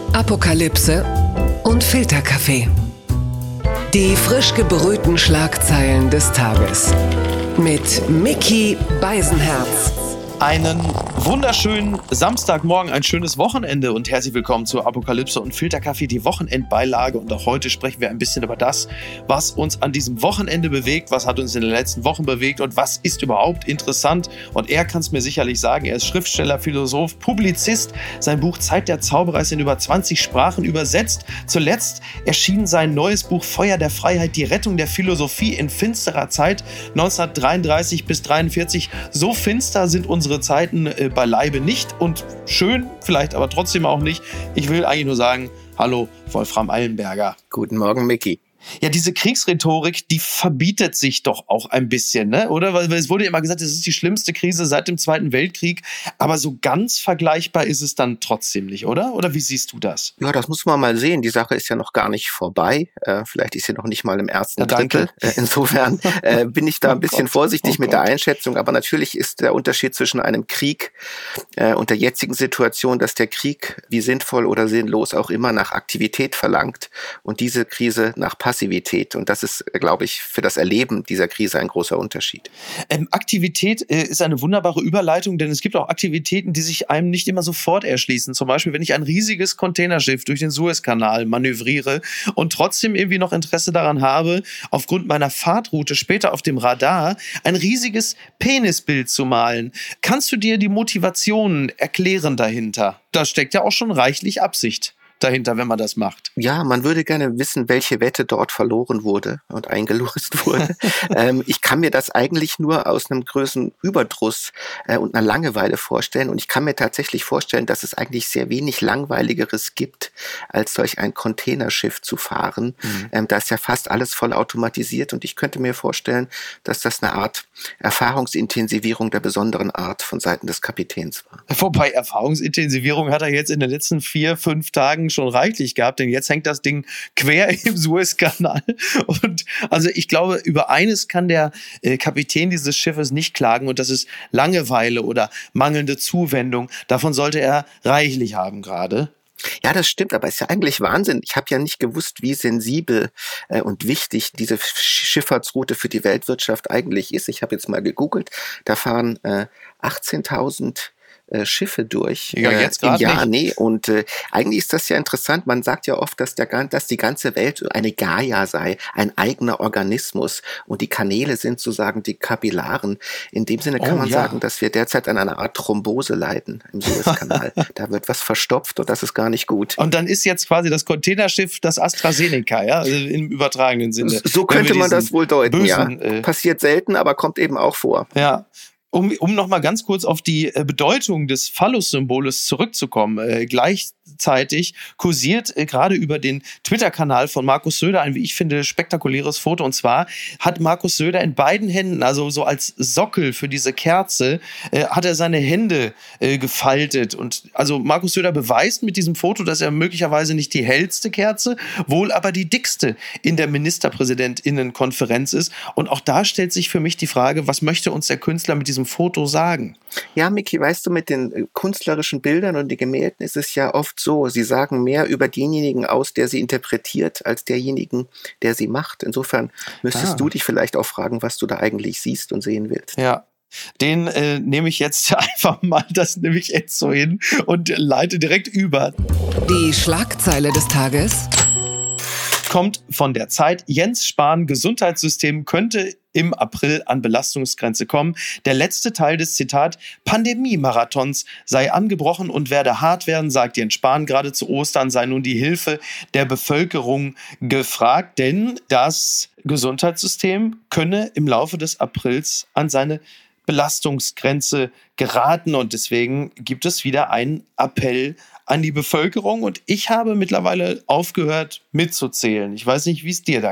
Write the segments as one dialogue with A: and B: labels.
A: Apokalypse und Filterkaffee. Die frisch gebrühten Schlagzeilen des Tages. Mit Micky Beisenherz.
B: Einen wunderschönen Samstagmorgen, ein schönes Wochenende und herzlich willkommen zur Apokalypse und Filterkaffee, die Wochenendbeilage. Und auch heute sprechen wir ein bisschen über das, was uns an diesem Wochenende bewegt, was hat uns in den letzten Wochen bewegt und was ist überhaupt interessant. Und er kann es mir sicherlich sagen, er ist Schriftsteller, Philosoph, Publizist. Sein Buch Zeit der Zauberer ist in über 20 Sprachen übersetzt. Zuletzt erschien sein neues Buch Feuer der Freiheit, die Rettung der Philosophie in finsterer Zeit, 1933 bis 1943. So finster sind unsere Zeiten beileibe nicht und schön, vielleicht aber trotzdem auch nicht. Ich will eigentlich nur sagen, hallo Wolfram Eilenberger.
C: Guten Morgen, Micky.
B: Ja, diese Kriegsrhetorik, die verbietet sich doch auch ein bisschen, ne? Oder? Weil es wurde immer gesagt, es ist die schlimmste Krise seit dem Zweiten Weltkrieg. Aber so ganz vergleichbar ist es dann trotzdem nicht, oder? Oder wie siehst du das?
C: Ja, das muss man mal sehen. Die Sache ist ja noch gar nicht vorbei. Vielleicht ist sie noch nicht mal im ersten Drittel. Insofern bin ich da ein bisschen vorsichtig mit der Einschätzung. Aber natürlich ist der Unterschied zwischen einem Krieg und der jetzigen Situation, dass der Krieg, wie sinnvoll oder sinnlos auch immer, nach Aktivität verlangt und diese Krise nach Passivität. Und das ist, glaube ich, für das Erleben dieser Krise ein großer Unterschied.
B: Aktivität ist eine wunderbare Überleitung, denn es gibt auch Aktivitäten, die sich einem nicht immer sofort erschließen. Zum Beispiel, wenn ich ein riesiges Containerschiff durch den Suezkanal manövriere und trotzdem irgendwie noch Interesse daran habe, aufgrund meiner Fahrtroute später auf dem Radar ein riesiges Penisbild zu malen. Kannst du dir die Motivationen erklären dahinter? Da steckt ja auch schon reichlich Absicht dahinter, wenn man das macht.
C: Ja, man würde gerne wissen, welche Wette dort verloren wurde und eingelöst wurde. Ich kann mir das eigentlich nur aus einem größeren Überdruss und einer Langeweile vorstellen. Und ich kann mir tatsächlich vorstellen, dass es eigentlich sehr wenig Langweiligeres gibt, als solch ein Containerschiff zu fahren. Da ist ja fast alles voll automatisiert. Und ich könnte mir vorstellen, dass das eine Art Erfahrungsintensivierung der besonderen Art von Seiten des Kapitäns war.
B: Wobei Erfahrungsintensivierung hat er jetzt in den letzten 4-5 Tagen schon reichlich gehabt, denn jetzt hängt das Ding quer im Suezkanal. Und also ich glaube, über eines kann der Kapitän dieses Schiffes nicht klagen und das ist Langeweile oder mangelnde Zuwendung. Davon sollte er reichlich haben gerade.
C: Ja, das stimmt, aber es ist ja eigentlich Wahnsinn. Ich habe ja nicht gewusst, wie sensibel und wichtig diese Schifffahrtsroute für die Weltwirtschaft eigentlich ist. Ich habe jetzt mal gegoogelt, da fahren 18.000 Schiffe durch
B: jetzt
C: im Jahr.
B: nicht.
C: Nee, und eigentlich ist das ja interessant. Man sagt ja oft, dass die ganze Welt eine Gaia sei, ein eigener Organismus und die Kanäle sind sozusagen die Kapillaren. In dem Sinne kann man sagen, dass wir derzeit an einer Art Thrombose leiden im Suezkanal. Da wird was verstopft und das ist gar nicht gut.
B: Und dann ist jetzt quasi das Containerschiff das AstraZeneca, ja, also im übertragenen Sinne.
C: So könnte man das wohl deuten,
B: bösen,
C: ja. Passiert selten, aber kommt eben auch vor.
B: Ja. Um noch mal ganz kurz auf die Bedeutung des Phallus-Symboles zurückzukommen. Gleichzeitig kursiert gerade über den Twitter-Kanal von Markus Söder ein, wie ich finde, spektakuläres Foto. Und zwar hat Markus Söder in beiden Händen, also so als Sockel für diese Kerze, hat er seine Hände gefaltet. Und also Markus Söder beweist mit diesem Foto, dass er möglicherweise nicht die hellste Kerze, wohl aber die dickste in der Ministerpräsidentinnenkonferenz ist. Und auch da stellt sich für mich die Frage, was möchte uns der Künstler mit diesem Foto sagen?
C: Ja, Micky, weißt du, mit den künstlerischen Bildern und den Gemälden ist es ja oft so, sie sagen mehr über denjenigen aus, der sie interpretiert, als derjenigen, der sie macht. Insofern müsstest du dich vielleicht auch fragen, was du da eigentlich siehst und sehen willst.
B: Ja. Den nehme ich jetzt einfach mal, das nehme ich jetzt so hin und leite direkt über.
A: Die Schlagzeile des Tages
B: Kommt von der Zeit. Jens Spahn, Gesundheitssystem könnte im April an Belastungsgrenze kommen. Der letzte Teil des Zitat Pandemie-Marathons sei angebrochen und werde hart werden, sagt Jens Spahn. Gerade zu Ostern sei nun die Hilfe der Bevölkerung gefragt, denn das Gesundheitssystem könne im Laufe des Aprils an seine Belastungsgrenze geraten und deswegen gibt es wieder einen Appell an die Bevölkerung und ich habe mittlerweile aufgehört mitzuzählen. Ich weiß nicht, wie es dir da geht.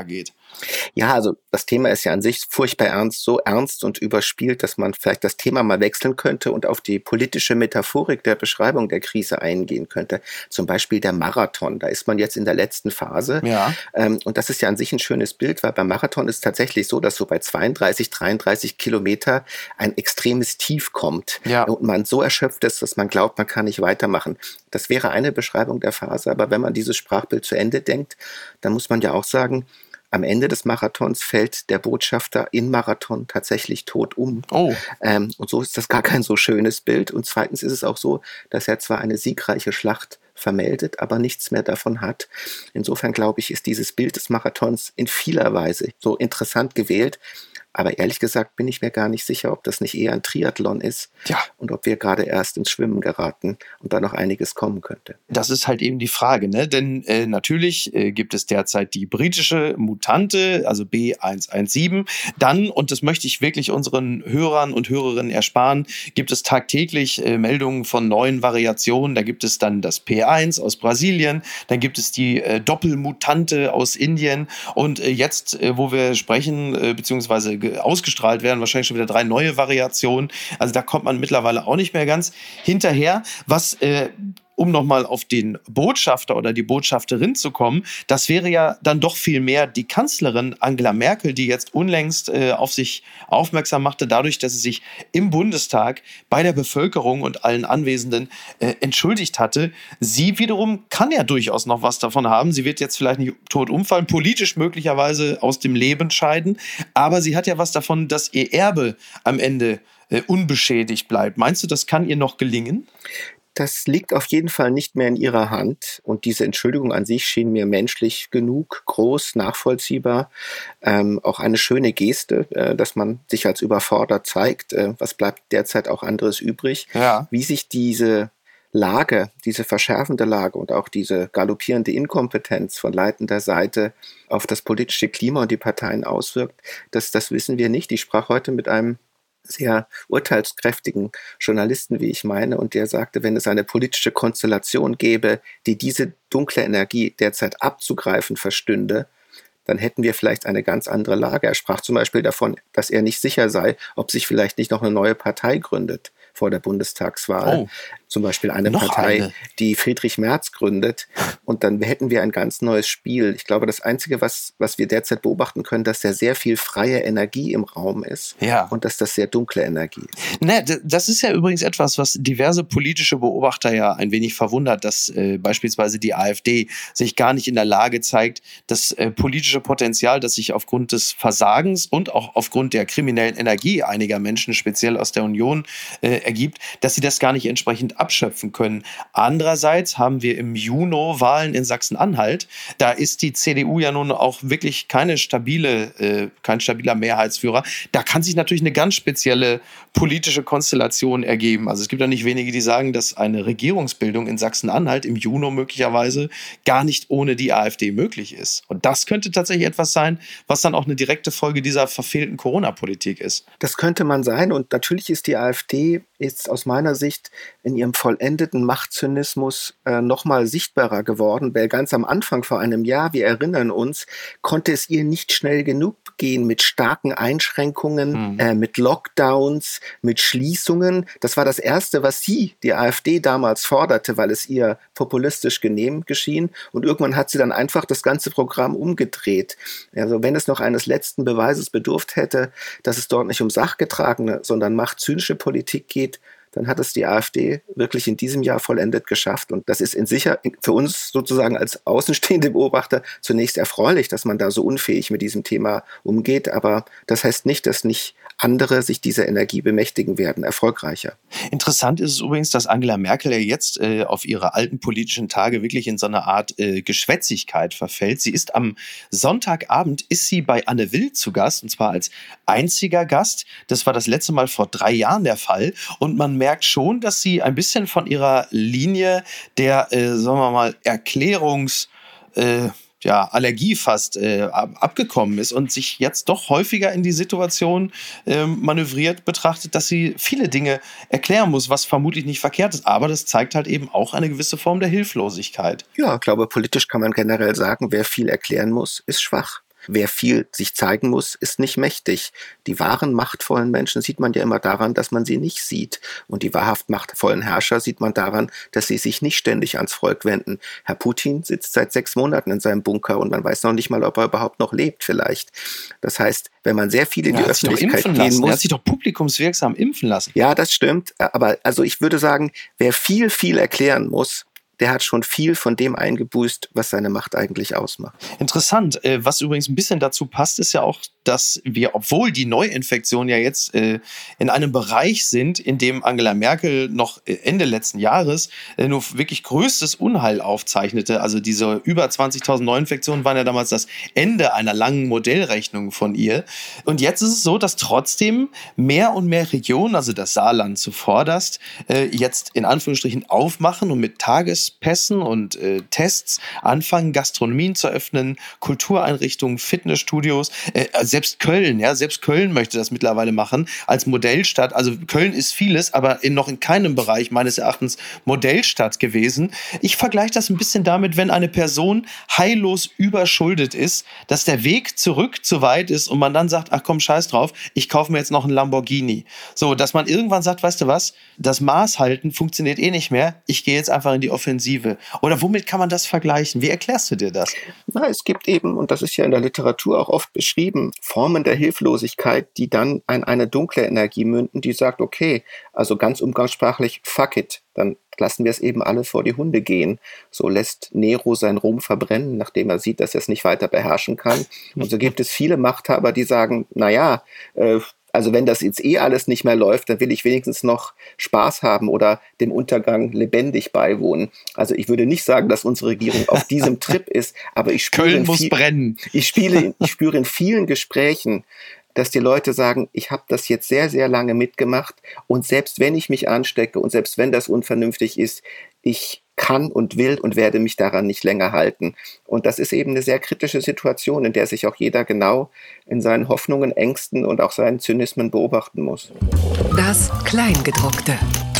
C: Ja, also das Thema ist ja an sich furchtbar ernst, so ernst und überspielt, dass man vielleicht das Thema mal wechseln könnte und auf die politische Metaphorik der Beschreibung der Krise eingehen könnte. Zum Beispiel der Marathon, da ist man jetzt in der letzten Phase.
B: Ja.
C: Und das ist ja an sich ein schönes Bild, weil beim Marathon ist es tatsächlich so, dass so bei 32, 33 Kilometer ein extremes Tief kommt.
B: Ja.
C: Und man so erschöpft ist, dass man glaubt, man kann nicht weitermachen. Das wäre eine Beschreibung der Phase, aber wenn man dieses Sprachbild zu Ende denkt, dann muss man ja auch sagen, am Ende des Marathons fällt der Botschafter in Marathon tatsächlich tot um.
B: Oh.
C: Und so ist das gar kein so schönes Bild. Und zweitens ist es auch so, dass er zwar eine siegreiche Schlacht vermeldet, aber nichts mehr davon hat. Insofern glaube ich, ist dieses Bild des Marathons in vieler Weise so interessant gewählt. Aber ehrlich gesagt bin ich mir gar nicht sicher, ob das nicht eher ein Triathlon ist und ob wir gerade erst ins Schwimmen geraten und da noch einiges kommen könnte.
B: Das ist halt eben die Frage, ne? Denn natürlich gibt es derzeit die britische Mutante, also B117. Dann, und das möchte ich wirklich unseren Hörern und Hörerinnen ersparen, gibt es tagtäglich Meldungen von neuen Variationen. Da gibt es dann das P1 aus Brasilien, dann gibt es die Doppelmutante aus Indien und jetzt, wo wir sprechen, beziehungsweise ausgestrahlt werden, wahrscheinlich schon wieder 3 neue Variationen. Also da kommt man mittlerweile auch nicht mehr ganz hinterher. Was, um nochmal auf den Botschafter oder die Botschafterin zu kommen, das wäre ja dann doch viel mehr die Kanzlerin Angela Merkel, die jetzt unlängst auf sich aufmerksam machte, dadurch, dass sie sich im Bundestag bei der Bevölkerung und allen Anwesenden entschuldigt hatte. Sie wiederum kann ja durchaus noch was davon haben. Sie wird jetzt vielleicht nicht tot umfallen, politisch möglicherweise aus dem Leben scheiden, aber sie hat ja was davon, dass ihr Erbe am Ende unbeschädigt bleibt. Meinst du, das kann ihr noch gelingen?
C: Das liegt auf jeden Fall nicht mehr in ihrer Hand. Und diese Entschuldigung an sich schien mir menschlich genug, groß, nachvollziehbar. Auch eine schöne Geste, dass man sich als überfordert zeigt. Was bleibt derzeit auch anderes übrig?
B: Ja.
C: Wie sich diese Lage, diese verschärfende Lage und auch diese galoppierende Inkompetenz von leitender Seite auf das politische Klima und die Parteien auswirkt, das wissen wir nicht. Ich sprach heute mit einem sehr urteilskräftigen Journalisten, wie ich meine, und der sagte, wenn es eine politische Konstellation gäbe, die diese dunkle Energie derzeit abzugreifen verstünde, dann hätten wir vielleicht eine ganz andere Lage. Er sprach zum Beispiel davon, dass er nicht sicher sei, ob sich vielleicht nicht noch eine neue Partei gründet vor der Bundestagswahl.
B: Oh.
C: Zum Beispiel eine Partei, die Friedrich Merz gründet. Und dann hätten wir ein ganz neues Spiel. Ich glaube, das Einzige, was wir derzeit beobachten können, dass da sehr viel freie Energie im Raum ist.
B: Ja.
C: Und dass das sehr dunkle Energie ist.
B: Ne, das ist ja übrigens etwas, was diverse politische Beobachter ja ein wenig verwundert, dass beispielsweise die AfD sich gar nicht in der Lage zeigt, das politische Potenzial, das sich aufgrund des Versagens und auch aufgrund der kriminellen Energie einiger Menschen, speziell aus der Union, ergibt, dass sie das gar nicht entsprechend abschöpfen können. Andererseits haben wir im Juni Wahlen in Sachsen-Anhalt. Da ist die CDU ja nun auch wirklich kein stabiler Mehrheitsführer. Da kann sich natürlich eine ganz spezielle politische Konstellation ergeben. Also es gibt ja nicht wenige, die sagen, dass eine Regierungsbildung in Sachsen-Anhalt im Juni möglicherweise gar nicht ohne die AfD möglich ist. Und das könnte tatsächlich etwas sein, was dann auch eine direkte Folge dieser verfehlten Corona-Politik ist.
C: Das könnte man sein. Und natürlich ist die AfD jetzt aus meiner Sicht in ihrem vollendeten Machtzynismus noch mal sichtbarer geworden, weil ganz am Anfang vor einem Jahr, wir erinnern uns, konnte es ihr nicht schnell genug gehen mit starken Einschränkungen, mit Lockdowns, mit Schließungen. Das war das Erste, was die AfD damals forderte, weil es ihr populistisch genehm geschehen. Und irgendwann hat sie dann einfach das ganze Programm umgedreht. Also wenn es noch eines letzten Beweises bedurft hätte, dass es dort nicht um sachgetragene, sondern machtzynische Politik geht, dann hat es die AfD wirklich in diesem Jahr vollendet geschafft. Und das ist für uns sozusagen als außenstehende Beobachter zunächst erfreulich, dass man da so unfähig mit diesem Thema umgeht. Aber das heißt nicht, dass nicht andere sich dieser Energie bemächtigen werden, erfolgreicher.
B: Interessant ist es übrigens, dass Angela Merkel ja jetzt auf ihre alten politischen Tage wirklich in so eine Art Geschwätzigkeit verfällt. Sie ist am Sonntagabend bei Anne Will zu Gast, und zwar als einziger Gast. Das war das letzte Mal vor 3 Jahren der Fall. Und man merkt schon, dass sie ein bisschen von ihrer Linie der, sagen wir mal, Allergie fast abgekommen ist und sich jetzt doch häufiger in die Situation manövriert betrachtet, dass sie viele Dinge erklären muss, was vermutlich nicht verkehrt ist. Aber das zeigt halt eben auch eine gewisse Form der Hilflosigkeit.
C: Ja, ich glaube, politisch kann man generell sagen, wer viel erklären muss, ist schwach. Wer viel sich zeigen muss, ist nicht mächtig. Die wahren machtvollen Menschen sieht man ja immer daran, dass man sie nicht sieht. Und die wahrhaft machtvollen Herrscher sieht man daran, dass sie sich nicht ständig ans Volk wenden. Herr Putin sitzt seit 6 Monaten in seinem Bunker und man weiß noch nicht mal, ob er überhaupt noch lebt vielleicht. Das heißt, wenn man sehr viel in die Öffentlichkeit gehen muss...
B: Er hat sich doch publikumswirksam impfen lassen.
C: Ja, das stimmt. Aber also ich würde sagen, wer viel erklären muss, der hat schon viel von dem eingebüßt, was seine Macht eigentlich ausmacht.
B: Interessant. Was übrigens ein bisschen dazu passt, ist ja auch, dass wir, obwohl die Neuinfektionen ja jetzt in einem Bereich sind, in dem Angela Merkel noch Ende letzten Jahres nur wirklich größtes Unheil aufzeichnete. Also diese über 20.000 Neuinfektionen waren ja damals das Ende einer langen Modellrechnung von ihr. Und jetzt ist es so, dass trotzdem mehr und mehr Regionen, also das Saarland zuvorderst, jetzt in Anführungsstrichen aufmachen und mit Tagespässen und Tests anfangen, Gastronomien zu öffnen, Kultureinrichtungen, Fitnessstudios, selbst Köln möchte das mittlerweile machen als Modellstadt. Also Köln ist vieles, aber noch in keinem Bereich meines Erachtens Modellstadt gewesen. Ich vergleiche das ein bisschen damit, wenn eine Person heillos überschuldet ist, dass der Weg zurück zu weit ist und man dann sagt, ach komm, scheiß drauf, ich kaufe mir jetzt noch einen Lamborghini. So, dass man irgendwann sagt, weißt du was, das Maß halten funktioniert eh nicht mehr, ich gehe jetzt einfach in die Offensive. Oder womit kann man das vergleichen? Wie erklärst du dir das?
C: Na, es gibt eben, und das ist ja in der Literatur auch oft beschrieben, Formen der Hilflosigkeit, die dann in eine dunkle Energie münden, die sagt, okay, also ganz umgangssprachlich, fuck it, dann lassen wir es eben alle vor die Hunde gehen. So lässt Nero sein Rom verbrennen, nachdem er sieht, dass er es nicht weiter beherrschen kann. Und so gibt es viele Machthaber, die sagen, naja, also wenn das jetzt alles nicht mehr läuft, dann will ich wenigstens noch Spaß haben oder dem Untergang lebendig beiwohnen. Also ich würde nicht sagen, dass unsere Regierung auf diesem Trip ist, aber ich spüre Ich spüre in vielen Gesprächen, dass die Leute sagen, ich habe das jetzt sehr, sehr lange mitgemacht und selbst wenn ich mich anstecke und selbst wenn das unvernünftig ist, ich kann und will und werde mich daran nicht länger halten. Und das ist eben eine sehr kritische Situation, in der sich auch jeder genau in seinen Hoffnungen, Ängsten und auch seinen Zynismen beobachten muss.
A: Das Kleingedruckte.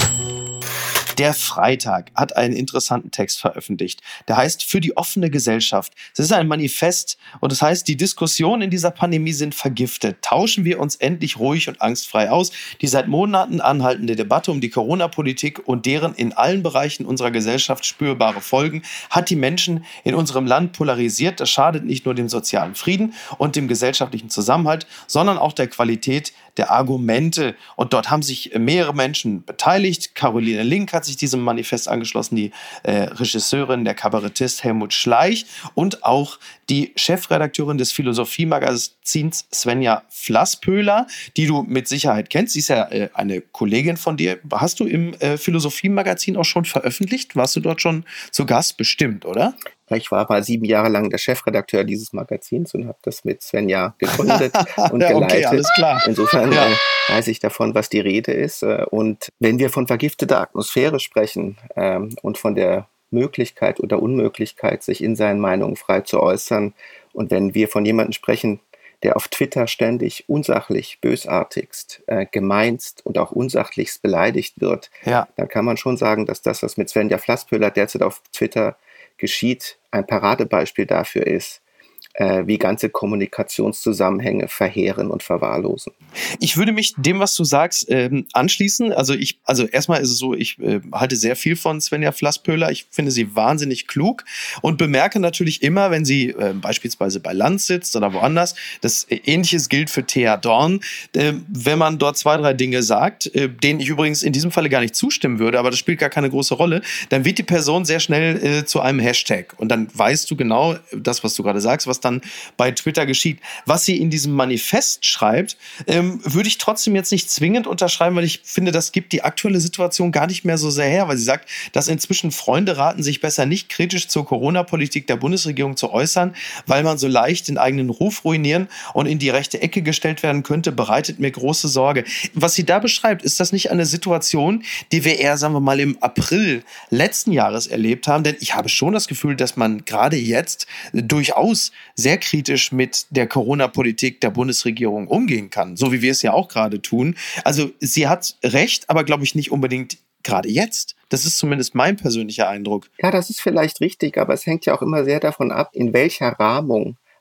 B: Der Freitag hat einen interessanten Text veröffentlicht. Der heißt Für die offene Gesellschaft. Es ist ein Manifest und das heißt, die Diskussionen in dieser Pandemie sind vergiftet. Tauschen wir uns endlich ruhig und angstfrei aus. Die seit Monaten anhaltende Debatte um die Corona-Politik und deren in allen Bereichen unserer Gesellschaft spürbare Folgen hat die Menschen in unserem Land polarisiert. Das schadet nicht nur dem sozialen Frieden und dem gesellschaftlichen Zusammenhalt, sondern auch der Qualität der Argumente. Und dort haben sich mehrere Menschen beteiligt. Caroline Link hat sich diesem Manifest angeschlossen, die Regisseurin, der Kabarettist Helmut Schleich und auch die Chefredakteurin des Philosophiemagazins Svenja Flasspöhler, die du mit Sicherheit kennst. Sie ist ja eine Kollegin von dir. Hast du im Philosophiemagazin auch schon veröffentlicht? Warst du dort schon zu Gast? Bestimmt, oder?
C: Ich war mal 7 Jahre lang der Chefredakteur dieses Magazins und habe das mit Svenja gegründet und geleitet.
B: Okay, alles klar.
C: Insofern weiß ich davon, was die Rede ist. Und wenn wir von vergifteter Atmosphäre sprechen und von der Möglichkeit oder Unmöglichkeit, sich in seinen Meinungen frei zu äußern, und wenn wir von jemandem sprechen, der auf Twitter ständig unsachlich, bösartigst, gemeinst und auch unsachlichst beleidigt wird, dann kann man schon sagen, dass das, was mit Svenja Flasspöhler derzeit auf Twitter geschieht, ein Paradebeispiel dafür ist, wie ganze Kommunikationszusammenhänge verheeren und verwahrlosen.
B: Ich würde mich dem, was du sagst, anschließen. Also erstmal ist es so, ich halte sehr viel von Svenja Flasspöhler. Ich finde sie wahnsinnig klug und bemerke natürlich immer, wenn sie beispielsweise bei Lanz sitzt oder woanders, das Ähnliches gilt für Thea Dorn, wenn man dort 2, 3 Dinge sagt, denen ich übrigens in diesem Falle gar nicht zustimmen würde, aber das spielt gar keine große Rolle, dann wird die Person sehr schnell zu einem Hashtag und dann weißt du genau das, was du gerade sagst, was dann bei Twitter geschieht. Was sie in diesem Manifest schreibt, würde ich trotzdem jetzt nicht zwingend unterschreiben, weil ich finde, das gibt die aktuelle Situation gar nicht mehr so sehr her, weil sie sagt, dass inzwischen Freunde raten, sich besser nicht kritisch zur Corona-Politik der Bundesregierung zu äußern, weil man so leicht den eigenen Ruf ruinieren und in die rechte Ecke gestellt werden könnte, bereitet mir große Sorge. Was sie da beschreibt, ist das nicht eine Situation, die wir eher, sagen wir mal, im April letzten Jahres erlebt haben? Denn ich habe schon das Gefühl, dass man gerade jetzt durchaus sehr kritisch mit der Corona-Politik der Bundesregierung umgehen kann, so wie wir es ja auch gerade tun. Also sie hat recht, aber glaube ich nicht unbedingt gerade jetzt. Das ist zumindest mein persönlicher Eindruck.
C: Ja, das ist vielleicht richtig, aber es hängt ja auch immer sehr davon ab, in welcher Rahmung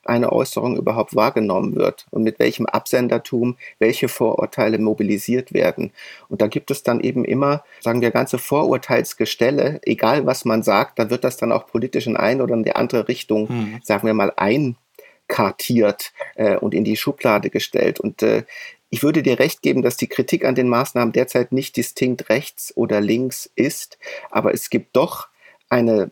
C: eine Äußerung überhaupt wahrgenommen wird und mit welchem Absendertum welche Vorurteile mobilisiert werden. Und da gibt es dann eben immer, sagen wir, ganze Vorurteilsgestelle, egal was man sagt, da wird das dann auch politisch in eine oder in die andere Richtung, sagen wir mal, einkartiert und in die Schublade gestellt. Und ich würde dir recht geben, dass die Kritik an den Maßnahmen derzeit nicht distinkt rechts oder links ist, aber es gibt doch eine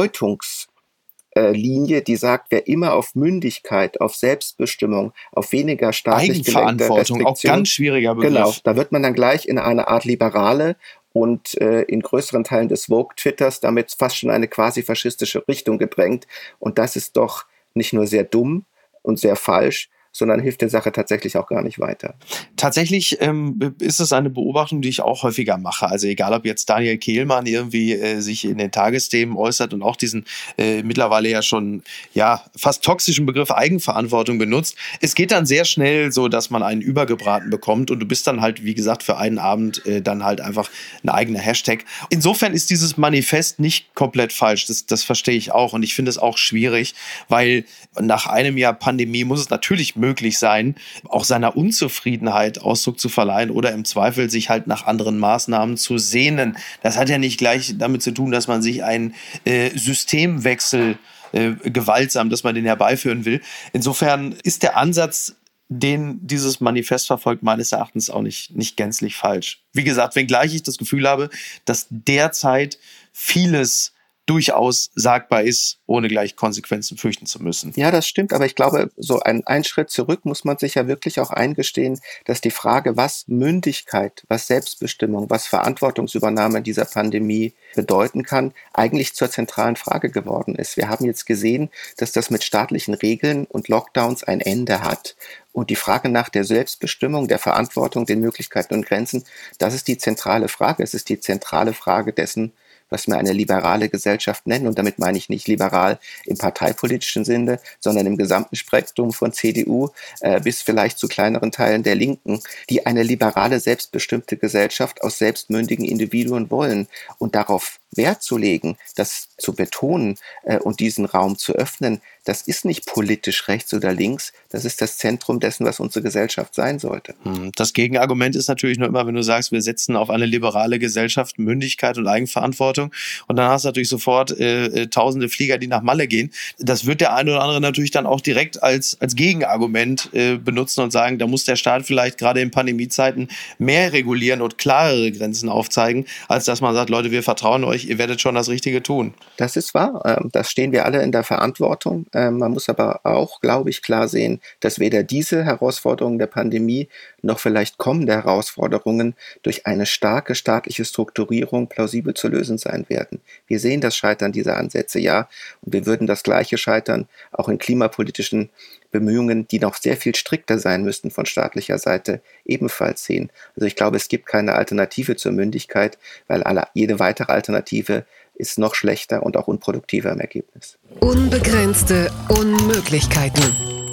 C: Deutungslinie, die sagt, wer immer auf Mündigkeit, auf Selbstbestimmung, auf weniger staatlich gelenkte
B: Eigenverantwortung, auch ganz schwieriger Begriff.
C: Genau, da wird man dann gleich in eine Art Liberale und in größeren Teilen des Woke-Twitters damit fast schon eine quasi faschistische Richtung gedrängt. Und das ist doch nicht nur sehr dumm und sehr falsch, sondern hilft der Sache tatsächlich auch gar nicht weiter.
B: Tatsächlich ist es eine Beobachtung, die ich auch häufiger mache. Also egal, ob jetzt Daniel Kehlmann irgendwie sich in den Tagesthemen äußert und auch diesen mittlerweile ja schon fast toxischen Begriff Eigenverantwortung benutzt. Es geht dann sehr schnell so, dass man einen übergebraten bekommt und du bist dann halt, wie gesagt, für einen Abend dann halt einfach ein eigener Hashtag. Insofern ist dieses Manifest nicht komplett falsch. Das verstehe ich auch und ich finde es auch schwierig, weil nach einem Jahr Pandemie muss es natürlich möglich sein, auch seiner Unzufriedenheit Ausdruck zu verleihen oder im Zweifel sich halt nach anderen Maßnahmen zu sehnen. Das hat ja nicht gleich damit zu tun, dass man sich einen Systemwechsel gewaltsam, dass man den herbeiführen will. Insofern ist der Ansatz, den dieses Manifest verfolgt, meines Erachtens auch nicht gänzlich falsch. Wie gesagt, wenngleich ich das Gefühl habe, dass derzeit vieles durchaus sagbar ist, ohne gleich Konsequenzen fürchten zu müssen.
C: Ja, das stimmt, aber ich glaube, so einen Schritt zurück muss man sich ja wirklich auch eingestehen, dass die Frage, was Mündigkeit, was Selbstbestimmung, was Verantwortungsübernahme in dieser Pandemie bedeuten kann, eigentlich zur zentralen Frage geworden ist. Wir haben jetzt gesehen, dass das mit staatlichen Regeln und Lockdowns ein Ende hat. Und die Frage nach der Selbstbestimmung, der Verantwortung, den Möglichkeiten und Grenzen, das ist die zentrale Frage. Es ist die zentrale Frage dessen, was wir eine liberale Gesellschaft nennen. Und damit meine ich nicht liberal im parteipolitischen Sinne, sondern im gesamten Spektrum von CDU bis vielleicht zu kleineren Teilen der Linken, die eine liberale, selbstbestimmte Gesellschaft aus selbstmündigen Individuen wollen. Und darauf Wert zu legen, das zu betonen und diesen Raum zu öffnen, das ist nicht politisch rechts oder links, das ist das Zentrum dessen, was unsere Gesellschaft sein sollte.
B: Das Gegenargument ist natürlich nur immer, wenn du sagst, wir setzen auf eine liberale Gesellschaft Mündigkeit und Eigenverantwortung und dann hast du natürlich sofort tausende Flieger, die nach Malle gehen. Das wird der eine oder andere natürlich dann auch direkt als Gegenargument benutzen und sagen, da muss der Staat vielleicht gerade in Pandemiezeiten mehr regulieren und klarere Grenzen aufzeigen, als dass man sagt, Leute, wir vertrauen euch, ihr werdet schon das Richtige tun.
C: Das ist wahr. Das stehen wir alle in der Verantwortung. Man muss aber auch, glaube ich, klar sehen, dass weder diese Herausforderungen der Pandemie noch vielleicht kommende Herausforderungen durch eine starke staatliche Strukturierung plausibel zu lösen sein werden. Wir sehen das Scheitern dieser Ansätze, ja, und wir würden das gleiche Scheitern auch in klimapolitischen Bemühungen, die noch sehr viel strikter sein müssten von staatlicher Seite, ebenfalls sehen. Also ich glaube, es gibt keine Alternative zur Mündigkeit, weil jede weitere Alternative ist noch schlechter und auch unproduktiver im Ergebnis.
A: Unbegrenzte Unmöglichkeiten.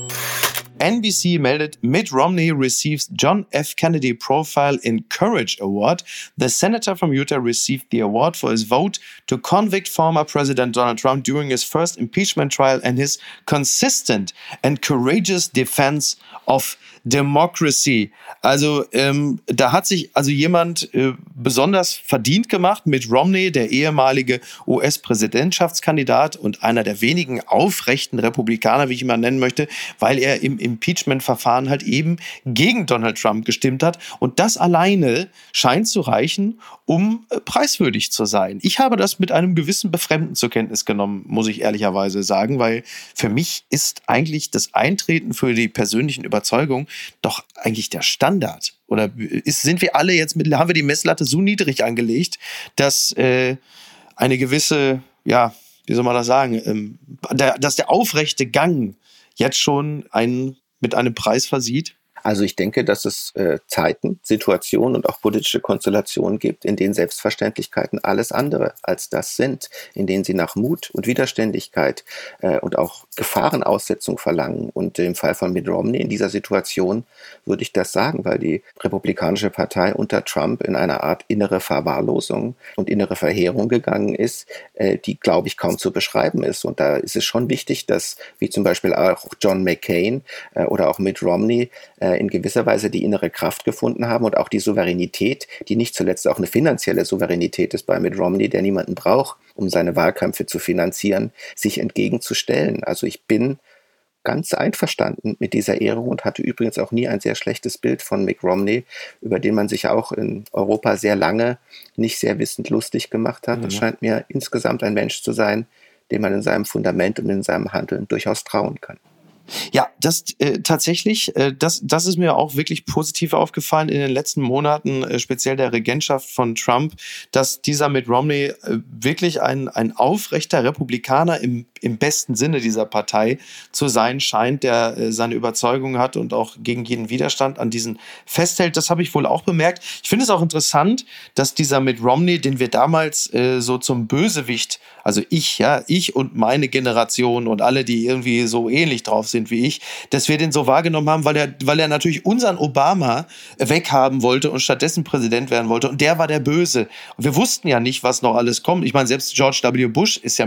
B: NBC meldet, Mitt Romney receives John F. Kennedy Profile in Courage Award. The senator from Utah received the award for his vote to convict former President Donald Trump during his first impeachment trial and his consistent and courageous defense of democracy. Also da hat sich jemand besonders verdient gemacht, Mitt Romney, der ehemalige US-Präsidentschaftskandidat und einer der wenigen aufrechten Republikaner, wie ich ihn mal nennen möchte, weil er im Impeachment-Verfahren halt eben gegen Donald Trump gestimmt hat. Und das alleine scheint zu reichen, um preiswürdig zu sein. Ich habe das mit einem gewissen Befremden zur Kenntnis genommen, muss ich ehrlicherweise sagen, weil für mich ist eigentlich das Eintreten für die persönlichen Überzeugungen doch eigentlich der Standard. Oder haben wir die Messlatte so niedrig angelegt, dass eine gewisse, wie soll man das sagen, dass der aufrechte Gang jetzt schon mit einem Preis versieht?
C: Also ich denke, dass es Zeiten, Situationen und auch politische Konstellationen gibt, in denen Selbstverständlichkeiten alles andere als das sind, in denen sie nach Mut und Widerständigkeit und auch Gefahrenaussetzung verlangen. Und im Fall von Mitt Romney in dieser Situation würde ich das sagen, weil die Republikanische Partei unter Trump in einer Art innere Verwahrlosung und innere Verheerung gegangen ist, die, glaube ich, kaum zu beschreiben ist. Und da ist es schon wichtig, dass, wie zum Beispiel auch John McCain oder auch Mitt Romney, in gewisser Weise die innere Kraft gefunden haben und auch die Souveränität, die nicht zuletzt auch eine finanzielle Souveränität ist bei Mitt Romney, der niemanden braucht, um seine Wahlkämpfe zu finanzieren, sich entgegenzustellen. Also ich bin ganz einverstanden mit dieser Ehrung und hatte übrigens auch nie ein sehr schlechtes Bild von Mitt Romney, über den man sich auch in Europa sehr lange nicht sehr wissend lustig gemacht hat. Das scheint mir insgesamt ein Mensch zu sein, dem man in seinem Fundament und in seinem Handeln durchaus trauen kann.
B: Ja, das tatsächlich, das ist mir auch wirklich positiv aufgefallen in den letzten Monaten, speziell der Regentschaft von Trump, dass dieser Mitt Romney wirklich ein aufrechter Republikaner im besten Sinne dieser Partei zu sein scheint, der seine Überzeugung hat und auch gegen jeden Widerstand an diesen festhält. Das habe ich wohl auch bemerkt. Ich finde es auch interessant, dass dieser Mitt Romney, den wir damals so zum Bösewicht, also ich und meine Generation und alle, die irgendwie so ähnlich drauf sind wie ich, dass wir den so wahrgenommen haben, weil er natürlich unseren Obama weghaben wollte und stattdessen Präsident werden wollte. Und der war der Böse. Und wir wussten ja nicht, was noch alles kommt. Ich meine, selbst George W. Bush zählt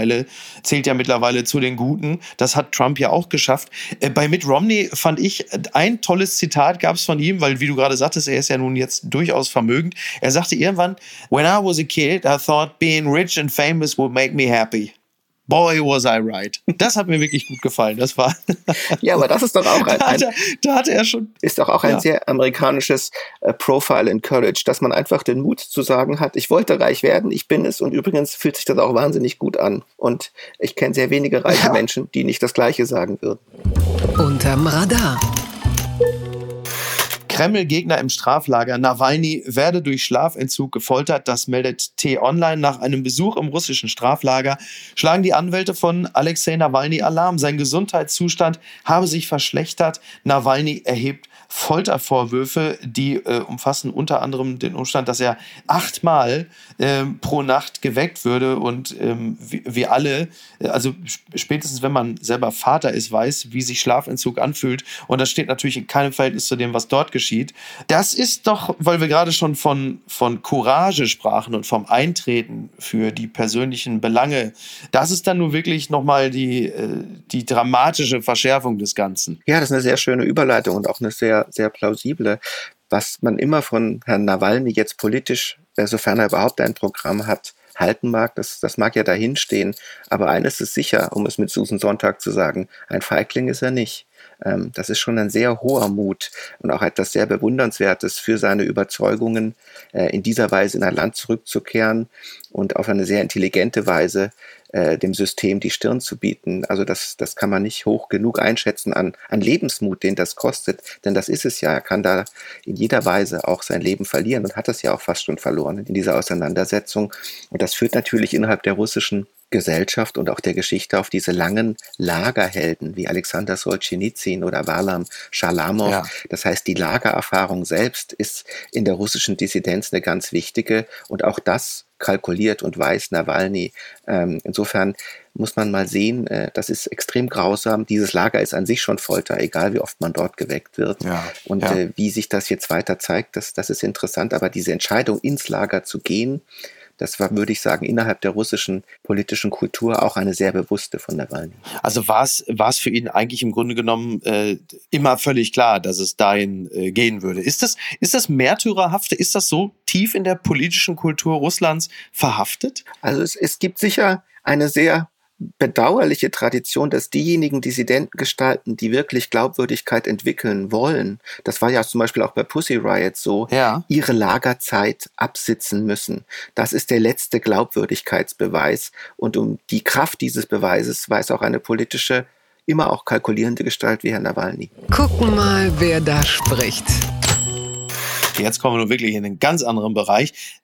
B: ja mittlerweile zu den Guten. Das hat Trump ja auch geschafft. Bei Mitt Romney fand ich, ein tolles Zitat gab es von ihm, weil, wie du gerade sagtest, er ist ja nun jetzt durchaus vermögend. Er sagte irgendwann, "When I was a kid, I thought being rich and famous would make me happy. Boy, was I right." Das hat mir wirklich gut gefallen. Das war
C: ja, aber das ist doch auch
B: da hatte er schon.
C: Ist doch auch ein sehr amerikanisches Profile in Courage, dass man einfach den Mut zu sagen hat, ich wollte reich werden, ich bin es, und übrigens fühlt sich das auch wahnsinnig gut an. Und ich kenne sehr wenige reiche Menschen, die nicht das Gleiche sagen würden.
A: Unterm Radar.
B: Kreml-Gegner im Straflager. Nawalny werde durch Schlafentzug gefoltert. Das meldet T-Online. Nach einem Besuch im russischen Straflager schlagen die Anwälte von Alexei Nawalny Alarm. Sein Gesundheitszustand habe sich verschlechtert. Nawalny erhebt Foltervorwürfe, die umfassen unter anderem den Umstand, dass er 8-mal pro Nacht geweckt würde. Und wir alle, also spätestens wenn man selber Vater ist, weiß, wie sich Schlafentzug anfühlt. Und das steht natürlich in keinem Verhältnis zu dem, was dort geschieht. Das ist doch, weil wir gerade schon von Courage sprachen und vom Eintreten für die persönlichen Belange, das ist dann nur wirklich nochmal die dramatische Verschärfung des Ganzen.
C: Ja, das ist eine sehr schöne Überleitung und auch eine sehr, sehr plausible. Was man immer von Herrn Nawalny jetzt politisch, sofern er überhaupt ein Programm hat, halten mag, das mag ja dahinstehen. Aber eines ist sicher, um es mit Susan Sontag zu sagen, ein Feigling ist er nicht. Das ist schon ein sehr hoher Mut und auch etwas sehr Bewundernswertes für seine Überzeugungen, in dieser Weise in ein Land zurückzukehren und auf eine sehr intelligente Weise dem System die Stirn zu bieten. Also das kann man nicht hoch genug einschätzen an Lebensmut, den das kostet, denn das ist es ja. Er kann da in jeder Weise auch sein Leben verlieren und hat das ja auch fast schon verloren in dieser Auseinandersetzung. Und das führt natürlich innerhalb der russischen Gesellschaft und auch der Geschichte auf diese langen Lagerhelden wie Alexander Solzhenitsyn oder Warlam Schalamow. Ja. Das heißt, die Lagererfahrung selbst ist in der russischen Dissidenz eine ganz wichtige, und auch das kalkuliert und weiß Nawalny. Insofern muss man mal sehen, das ist extrem grausam. Dieses Lager ist an sich schon Folter, egal wie oft man dort geweckt wird. Ja, und wie sich das jetzt weiter zeigt, das ist interessant. Aber diese Entscheidung, ins Lager zu gehen, das war, würde ich sagen, innerhalb der russischen politischen Kultur auch eine sehr bewusste von Nawalny.
B: Also war es für ihn eigentlich im Grunde genommen immer völlig klar, dass es dahin gehen würde. Ist das märtyrerhaft? Ist das so tief in der politischen Kultur Russlands verhaftet?
C: Also es gibt sicher eine sehr bedauerliche Tradition, dass diejenigen Dissidentengestalten, die wirklich Glaubwürdigkeit entwickeln wollen, das war ja zum Beispiel auch bei Pussy Riot so, ihre Lagerzeit absitzen müssen. Das ist der letzte Glaubwürdigkeitsbeweis, und um die Kraft dieses Beweises weiß auch eine politische, immer auch kalkulierende Gestalt wie Herr Nawalny.
A: Gucken mal, wer da spricht.
B: Jetzt kommen wir nun wirklich in einen ganz anderen Bereich.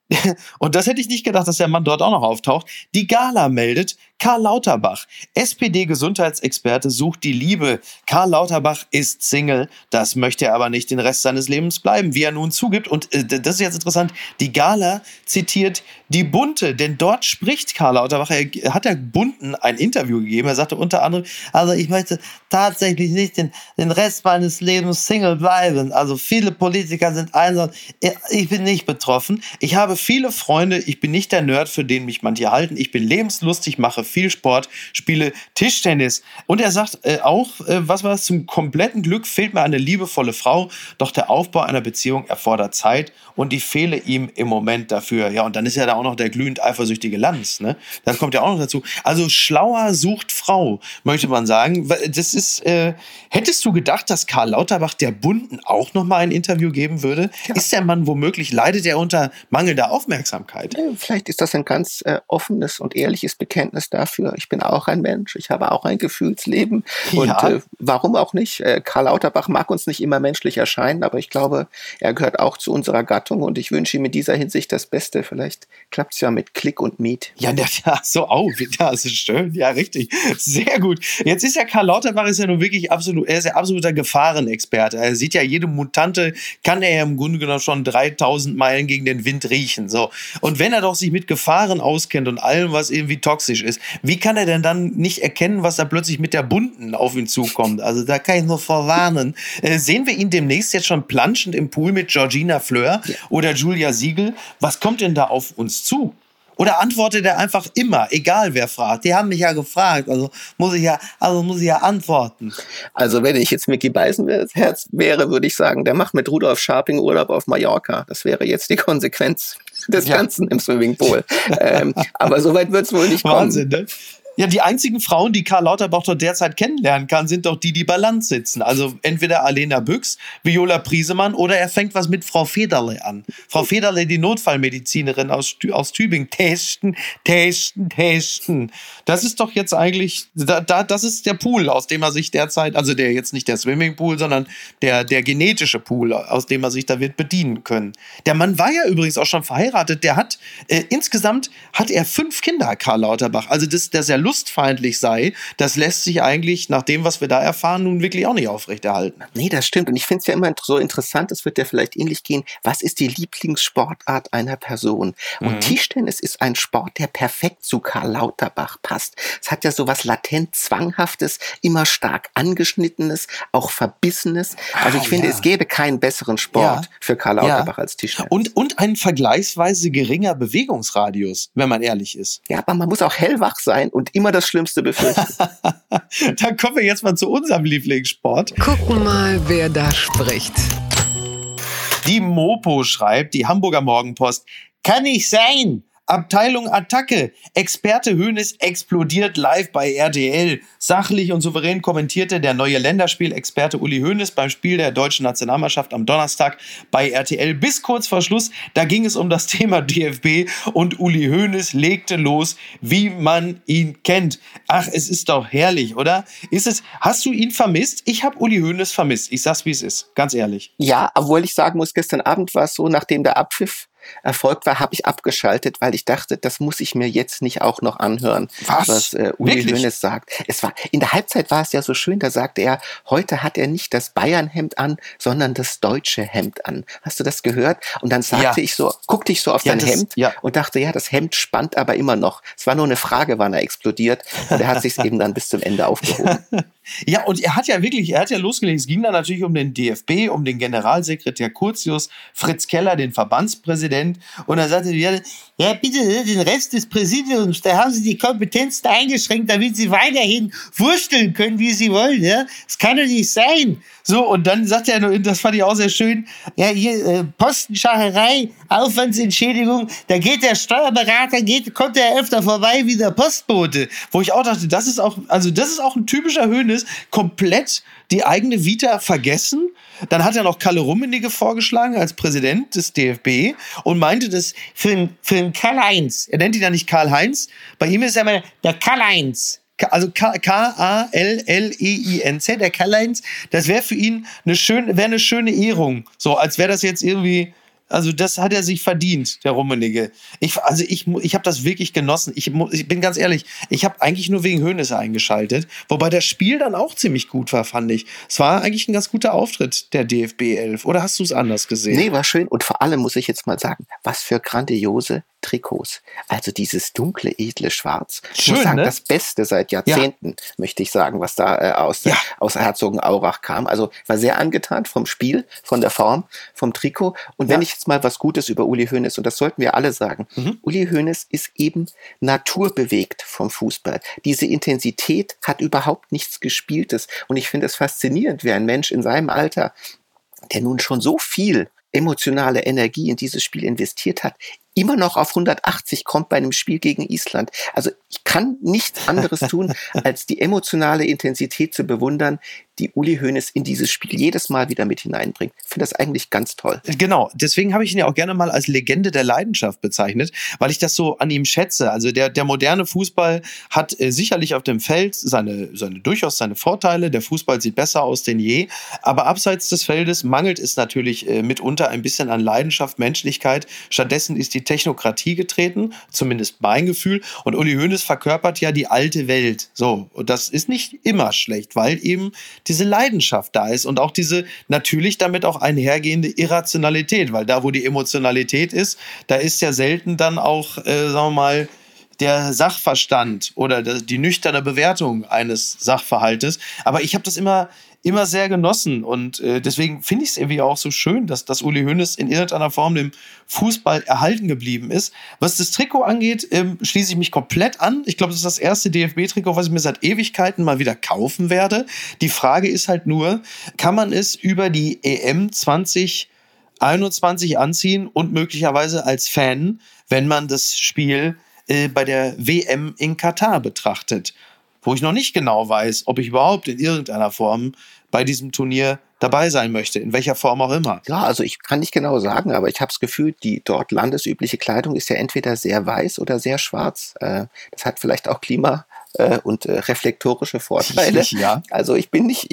B: Und das hätte ich nicht gedacht, dass der Mann dort auch noch auftaucht. Die Gala meldet, Karl Lauterbach, SPD-Gesundheitsexperte, sucht die Liebe. Karl Lauterbach ist Single, das möchte er aber nicht den Rest seines Lebens bleiben, wie er nun zugibt. Und das ist jetzt interessant, die Gala zitiert die Bunte, denn dort spricht Karl Lauterbach, er hat der Bunten ein Interview gegeben, er sagte unter anderem, also ich möchte tatsächlich nicht den Rest meines Lebens Single bleiben. Also viele Politiker sind einsam, ich bin nicht betroffen. Ich habe viele Freunde, ich bin nicht der Nerd, für den mich manche halten. Ich bin lebenslustig, mache viel Sport, spiele Tischtennis. Und er sagt auch, was war das? Zum kompletten Glück fehlt mir eine liebevolle Frau, doch der Aufbau einer Beziehung erfordert Zeit und die fehle ihm im Moment dafür. Ja, und dann ist ja da auch noch der glühend eifersüchtige Lanz, ne? Das kommt ja auch noch dazu. Also schlauer sucht Frau, möchte man sagen. Das ist, hättest du gedacht, dass Karl Lauterbach der Bunten auch noch mal ein Interview geben würde? Ja. Ist der Mann womöglich, leidet er unter mangelnder Aufmerksamkeit?
C: Vielleicht ist das ein ganz offenes und ehrliches Bekenntnis dafür. Ich bin auch ein Mensch, ich habe auch ein Gefühlsleben. Und warum auch nicht? Karl Lauterbach mag uns nicht immer menschlich erscheinen, aber ich glaube, er gehört auch zu unserer Gattung und ich wünsche ihm in dieser Hinsicht das Beste. Vielleicht klappt es ja mit Klick und Meet.
B: Ja, so auch. Ja, das ist schön. Ja, richtig. Sehr gut. Jetzt ist ja Karl Lauterbach ist ja nun wirklich absolut, er ist ja absoluter Gefahrenexperte. Er sieht ja jede Mutante, kann er ja im Grunde genommen schon 3000 Meilen gegen den Wind riechen. So. Und wenn er doch sich mit Gefahren auskennt und allem, was irgendwie toxisch ist, wie kann er denn dann nicht erkennen, was da plötzlich mit der Bunten auf ihn zukommt? Also da kann ich nur vorwarnen. Sehen wir ihn demnächst jetzt schon planschend im Pool mit Georgina Fleur oder Julia Siegel? Was kommt denn da auf uns zu? Oder antwortet er einfach immer, egal wer fragt? Die haben mich ja gefragt, also muss ich ja antworten.
C: Also wenn ich jetzt Micky Beisenherz wäre, würde ich sagen, der macht mit Rudolf Scharping Urlaub auf Mallorca. Das wäre jetzt die Konsequenz des Ganzen im Swimmingpool. Aber so weit wird es wohl nicht kommen.
B: Wahnsinn, ne? Ja, die einzigen Frauen, die Karl Lauterbach dort derzeit kennenlernen kann, sind doch die bei Land sitzen. Also entweder Alena Büchs, Viola Priesemann oder er fängt was mit Frau Federle an. Frau Federle, die Notfallmedizinerin aus Tübingen. Testen. Das ist doch jetzt eigentlich, das ist der Pool, aus dem er sich derzeit, also der jetzt nicht der Swimmingpool, sondern der genetische Pool, aus dem er sich da wird bedienen können. Der Mann war ja übrigens auch schon verheiratet. Der hat, insgesamt hat er 5 Kinder, Karl Lauterbach. Also dass er lustfeindlich sei, das lässt sich eigentlich, nach dem, was wir da erfahren, nun wirklich auch nicht aufrechterhalten.
C: Nee, das stimmt. Und ich finde es ja immer so interessant, das wird ja vielleicht ähnlich gehen, was ist die Lieblingssportart einer Person? Und Tischtennis ist ein Sport, der perfekt zu Karl Lauterbach passt. Es hat ja so was latent Zwanghaftes, immer stark angeschnittenes, auch Verbissenes. Also ich finde, es gäbe keinen besseren Sport für Karl Lauterbach als Tischtennis.
B: Und ein vergleichsweise geringer Bewegungsradius, wenn man ehrlich ist.
C: Ja, aber man muss auch hellwach sein und immer das Schlimmste befürchten.
B: Dann kommen wir jetzt mal zu unserem Lieblingssport.
A: Gucken mal, wer da spricht.
B: Die Mopo schreibt, die Hamburger Morgenpost, kann nicht sein. Abteilung Attacke. Experte Hoeneß explodiert live bei RTL. Sachlich und souverän kommentierte der neue Länderspielexperte Uli Hoeneß beim Spiel der deutschen Nationalmannschaft am Donnerstag bei RTL bis kurz vor Schluss. Da ging es um das Thema DFB und Uli Hoeneß legte los, wie man ihn kennt. Ach, es ist doch herrlich, oder? Hast du ihn vermisst? Ich habe Uli Hoeneß vermisst. Ich sag's, wie es ist. Ganz ehrlich.
C: Ja, obwohl ich sagen muss, gestern Abend war es so, nachdem der Abpfiff erfolgt war, habe ich abgeschaltet, weil ich dachte, das muss ich mir jetzt nicht auch noch anhören, was Uli Hoeneß sagt. In der Halbzeit war es ja so schön, da sagte er, heute hat er nicht das Bayern-Hemd an, sondern das deutsche Hemd an. Hast du das gehört? Und dann guckte ich so auf sein Hemd und dachte, ja, das Hemd spannt aber immer noch. Es war nur eine Frage, wann er explodiert. Und er hat sich eben dann bis zum Ende aufgehoben.
B: Ja, und er hat ja losgelegt. Es ging dann natürlich um den DFB, um den Generalsekretär Curtius, Fritz Keller, den Verbandspräsident. Und er sagte, ja bitte, den Rest des Präsidiums, da haben Sie die Kompetenzen eingeschränkt, damit Sie weiterhin wursteln können, wie Sie wollen. Ja? Das kann doch nicht sein. So, und dann sagt er, das fand ich auch sehr schön, ja, hier, Postenschacherei, Aufwandsentschädigung, da geht der Steuerberater, kommt er öfter vorbei wie der Postbote. Wo ich auch dachte, das ist auch ein typischer Hoeneß, komplett die eigene Vita vergessen. Dann hat er noch Kalle Rummenigge vorgeschlagen als Präsident des DFB und meinte das für den Karl-Heinz. Er nennt ihn ja nicht Karl-Heinz, bei ihm ist er immer der Karl-Heinz. Also K-A-L-L-E-I-N-Z, der Karl-Heinz, das wäre für ihn eine schöne Ehrung. So, als wäre das jetzt irgendwie Also das hat er sich verdient, der Rummenigge. Ich habe das wirklich genossen. Ich bin ganz ehrlich, ich habe eigentlich nur wegen Hoeneß eingeschaltet, wobei das Spiel dann auch ziemlich gut war, fand ich. Es war eigentlich ein ganz guter Auftritt, der DFB 11. Oder hast du es anders gesehen?
C: Nee, war schön. Und vor allem muss ich jetzt mal sagen, was für grandiose Trikots. Also dieses dunkle, edle Schwarz. Ich muss sagen, ne? Das Beste seit Jahrzehnten, möchte ich sagen, was da aus Herzogenaurach kam. Also war sehr angetan vom Spiel, von der Form, vom Trikot. Und wenn ich jetzt mal was Gutes über Uli Hoeneß, und das sollten wir alle sagen, Uli Hoeneß ist eben naturbewegt vom Fußball. Diese Intensität hat überhaupt nichts Gespieltes. Und ich finde es faszinierend, wie ein Mensch in seinem Alter, der nun schon so viel emotionale Energie in dieses Spiel investiert hat, immer noch auf 180 kommt bei einem Spiel gegen Island. Also ich kann nichts anderes tun, als die emotionale Intensität zu bewundern, die Uli Hoeneß in dieses Spiel jedes Mal wieder mit hineinbringt. Ich finde das eigentlich ganz toll.
B: Genau, deswegen habe ich ihn ja auch gerne mal als Legende der Leidenschaft bezeichnet, weil ich das so an ihm schätze. Also der moderne Fußball hat sicherlich auf dem Feld durchaus seine Vorteile. Der Fußball sieht besser aus denn je. Aber abseits des Feldes mangelt es natürlich mitunter ein bisschen an Leidenschaft, Menschlichkeit. Stattdessen ist die Technokratie getreten, zumindest mein Gefühl. Und Uli Hoeneß verkörpert ja die alte Welt. So, und das ist nicht immer schlecht, weil eben diese Leidenschaft da ist und auch diese natürlich damit auch einhergehende Irrationalität, weil da, wo die Emotionalität ist, da ist ja selten dann auch, sagen wir mal, der Sachverstand oder die nüchterne Bewertung eines Sachverhaltes. Aber ich habe das immer sehr genossen und deswegen finde ich es irgendwie auch so schön, dass Uli Hoeneß in irgendeiner Form dem Fußball erhalten geblieben ist. Was das Trikot angeht, schließe ich mich komplett an. Ich glaube, das ist das erste DFB-Trikot, was ich mir seit Ewigkeiten mal wieder kaufen werde. Die Frage ist halt nur, kann man es über die EM 2021 anziehen und möglicherweise als Fan, wenn man das Spiel bei der WM in Katar betrachtet, wo ich noch nicht genau weiß, ob ich überhaupt in irgendeiner Form bei diesem Turnier dabei sein möchte, in welcher Form auch immer.
C: Ja, also ich kann nicht genau sagen, aber ich habe das Gefühl, die dort landesübliche Kleidung ist ja entweder sehr weiß oder sehr schwarz. Das hat vielleicht auch Klima- und reflektorische Vorteile.
B: Ja.
C: Also ich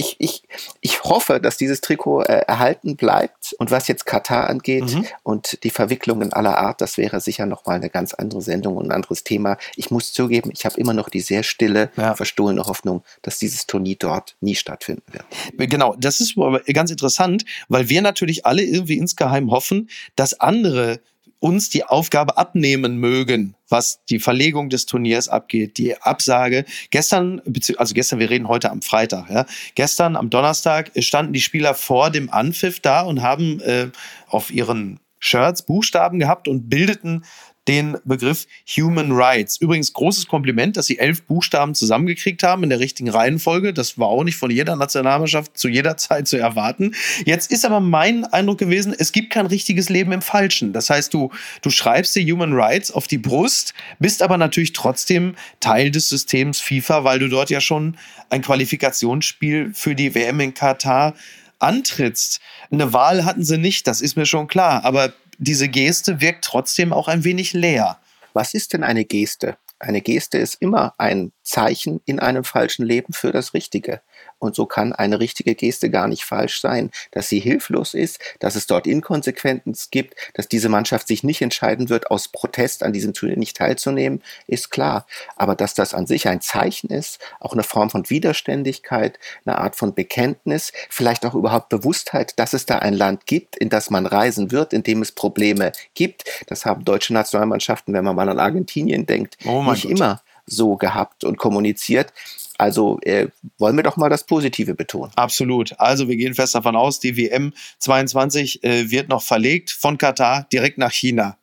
C: hoffe, dass dieses Trikot erhalten bleibt. Und was jetzt Katar angeht und die Verwicklungen aller Art, das wäre sicher nochmal eine ganz andere Sendung und ein anderes Thema. Ich muss zugeben, ich habe immer noch die sehr stille, verstohlene Hoffnung, dass dieses Turnier dort nie stattfinden wird.
B: Genau, das ist ganz interessant, weil wir natürlich alle irgendwie insgeheim hoffen, dass andere uns die Aufgabe abnehmen mögen, was die Verlegung des Turniers abgeht, die Absage. Gestern, wir reden heute am Freitag, ja. Gestern am Donnerstag standen die Spieler vor dem Anpfiff da und haben auf ihren Shirts Buchstaben gehabt und bildeten den Begriff Human Rights. Übrigens großes Kompliment, dass sie 11 Buchstaben zusammengekriegt haben in der richtigen Reihenfolge. Das war auch nicht von jeder Nationalmannschaft zu jeder Zeit zu erwarten. Jetzt ist aber mein Eindruck gewesen, es gibt kein richtiges Leben im Falschen. Das heißt, du schreibst dir Human Rights auf die Brust, bist aber natürlich trotzdem Teil des Systems FIFA, weil du dort ja schon ein Qualifikationsspiel für die WM in Katar antrittst. Eine Wahl hatten sie nicht, das ist mir schon klar, aber diese Geste wirkt trotzdem auch ein wenig leer.
C: Was ist denn eine Geste? Eine Geste ist immer ein Zeichen in einem falschen Leben für das Richtige. Und so kann eine richtige Geste gar nicht falsch sein. Dass sie hilflos ist, dass es dort Inkonsequenzen gibt, dass diese Mannschaft sich nicht entscheiden wird, aus Protest an diesem Turnier nicht teilzunehmen, ist klar. Aber dass das an sich ein Zeichen ist, auch eine Form von Widerständigkeit, eine Art von Bekenntnis, vielleicht auch überhaupt Bewusstheit, dass es da ein Land gibt, in das man reisen wird, in dem es Probleme gibt. Das haben deutsche Nationalmannschaften, wenn man mal an Argentinien denkt, nicht immer so gehabt und kommuniziert. Also wollen wir doch mal das Positive betonen.
B: Absolut. Also wir gehen fest davon aus, die WM 22 wird noch verlegt von Katar direkt nach China.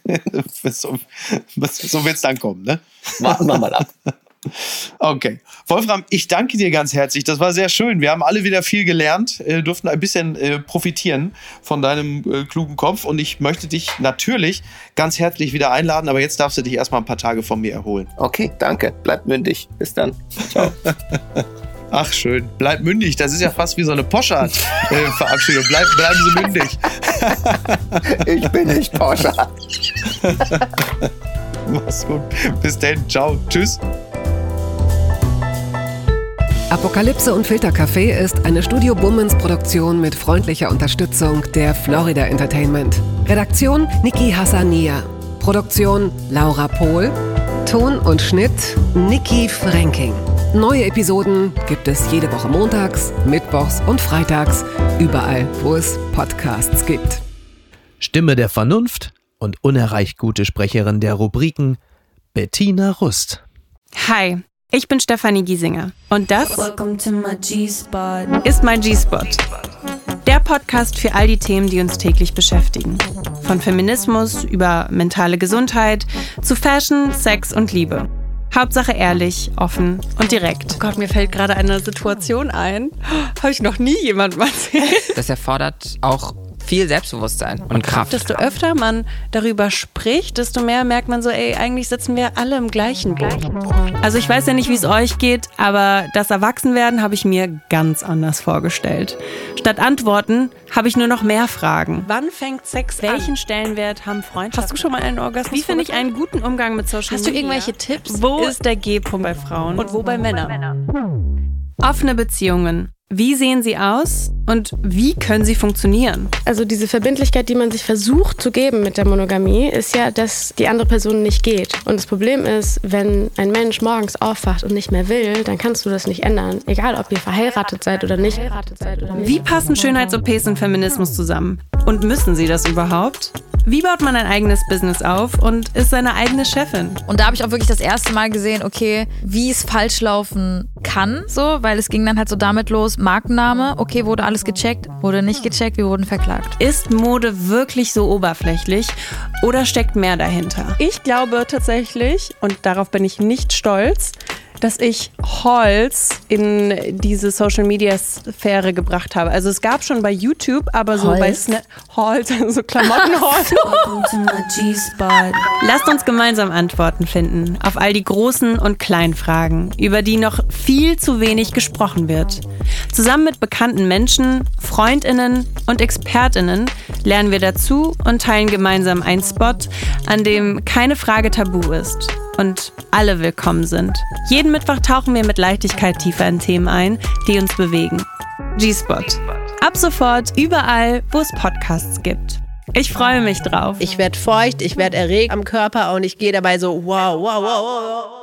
B: So wird es dann kommen, ne?
C: Warten wir mal ab.
B: Okay. Wolfram, ich danke dir ganz herzlich. Das war sehr schön. Wir haben alle wieder viel gelernt, durften ein bisschen profitieren von deinem klugen Kopf und ich möchte dich natürlich ganz herzlich wieder einladen, aber jetzt darfst du dich erstmal ein paar Tage von mir erholen.
C: Okay, danke. Bleib mündig. Bis dann. Ciao.
B: Ach, schön. Bleib mündig. Das ist ja fast wie so eine Poschardt-Verabschiedung. Bleiben Sie mündig.
C: Ich bin nicht Poschardt.
B: Mach's gut. Bis dann. Ciao. Tschüss.
A: Apokalypse und Filtercafé ist eine Studio Bummens Produktion mit freundlicher Unterstützung der Florida Entertainment. Redaktion Niki Hassania. Produktion Laura Pohl. Ton und Schnitt Niki Fränking. Neue Episoden gibt es jede Woche montags, mittwochs und freitags, überall, wo es Podcasts gibt.
B: Stimme der Vernunft und unerreicht gute Sprecherin der Rubriken Bettina Rust.
D: Hi, ich bin Stefanie Giesinger und das ist mein G-Spot. Der Podcast für all die Themen, die uns täglich beschäftigen. Von Feminismus über mentale Gesundheit zu Fashion, Sex und Liebe. Hauptsache ehrlich, offen und direkt. Oh Gott, mir fällt gerade eine Situation ein. Habe ich noch nie jemandem erzählt.
E: Das erfordert auch viel Selbstbewusstsein und Kraft.
D: Desto öfter man darüber spricht, desto mehr merkt man so, eigentlich sitzen wir alle im gleichen Boot. Also ich weiß ja nicht, wie es euch geht, aber das Erwachsenwerden habe ich mir ganz anders vorgestellt. Statt Antworten habe ich nur noch mehr Fragen. Wann fängt Sex an? Welchen Stellenwert haben Freundschaften? Hast du schon mal einen Orgasmus? Wie finde ich einen guten Umgang mit Social Media? Hast du irgendwelche Tipps? Wo ist der G-Punkt bei Frauen und wo bei Männern? Offene Beziehungen. Wie sehen sie aus und wie können sie funktionieren?
F: Also diese Verbindlichkeit, die man sich versucht zu geben mit der Monogamie, ist ja, dass die andere Person nicht geht. Und das Problem ist, wenn ein Mensch morgens aufwacht und nicht mehr will, dann kannst du das nicht ändern. Egal, ob ihr verheiratet seid oder nicht.
D: Wie passen Schönheits-OPs und Feminismus zusammen? Und müssen sie das überhaupt? Wie baut man ein eigenes Business auf und ist seine eigene Chefin?
G: Und da habe ich auch wirklich das erste Mal gesehen, okay, wie es falsch laufen kann, so, weil es ging dann halt so damit los, Markenname, okay, wurde alles gecheckt, wurde nicht gecheckt, wir wurden verklagt.
D: Ist Mode wirklich so oberflächlich oder steckt mehr dahinter? Ich glaube tatsächlich, und darauf bin ich nicht stolz, dass ich Hauls in diese Social-Media-Sphäre gebracht habe. Also es gab schon bei YouTube, aber so bei Hauls, so Klamotten-Hauls. Lasst uns gemeinsam Antworten finden auf all die großen und kleinen Fragen, über die noch viel zu wenig gesprochen wird. Zusammen mit bekannten Menschen, FreundInnen und ExpertInnen lernen wir dazu und teilen gemeinsam einen Spot, an dem keine Frage tabu ist und alle willkommen sind. Jeden Mittwoch tauchen wir mit Leichtigkeit tiefer in Themen ein, die uns bewegen. G-Spot. Ab sofort überall, wo es Podcasts gibt. Ich freue mich drauf.
H: Ich werde feucht, ich werde erregt am Körper und ich gehe dabei so wow, wow, wow, wow.